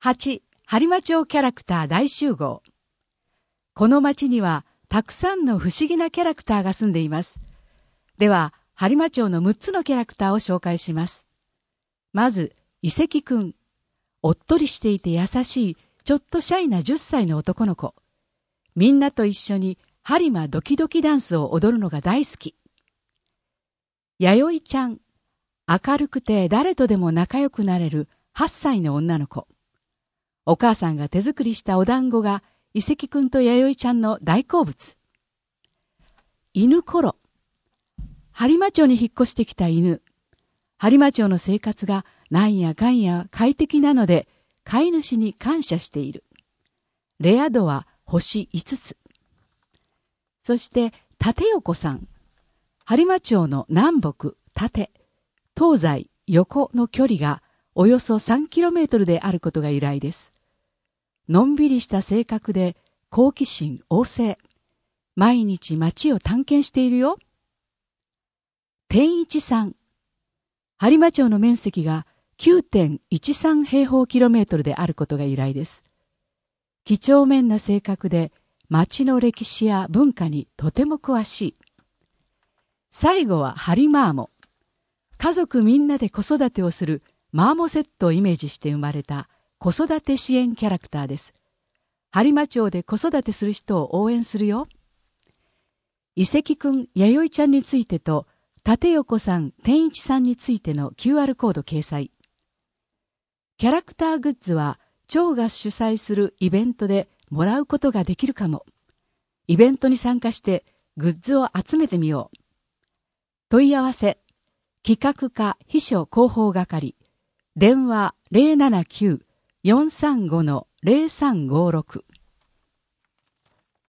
8、播磨町キャラクター大集合。この町にはたくさんの不思議なキャラクターが住んでいます。では、播磨町の6つのキャラクターを紹介します。まず、遺跡くん。おっとりしていて優しい、ちょっとシャイな10歳の男の子。みんなと一緒に播磨ドキドキダンスを踊るのが大好き。弥生ちゃん。明るくて誰とでも仲良くなれる8歳の女の子。お母さんが手作りしたお団子が遺跡くんと弥生ちゃんの大好物。犬コロ。播磨町に引っ越してきた犬。播磨町の生活がなんやかんや快適なので飼い主に感謝している。レア度は星5つ。そして立横さん。播磨町の南北、縦、東西、横の距離がおよそ 3km であることが由来です。のんびりした性格で好奇心旺盛。毎日街を探検しているよ。天一さん。播磨町の面積が 9.13 平方キロメートルであることが由来です。几帳面な性格で町の歴史や文化にとても詳しい。最後は播磨アモ。家族みんなで子育てをするマーモセットをイメージして生まれた子育て支援キャラクターです。播磨町で子育てする人を応援するよ。遺跡くん、弥生ちゃんについてと、立横さん、天一さんについての QR コード掲載。キャラクターグッズは町が主催するイベントでもらうことができるかも。イベントに参加してグッズを集めてみよう。問い合わせ、企画課秘書広報係、電話 079-435-0356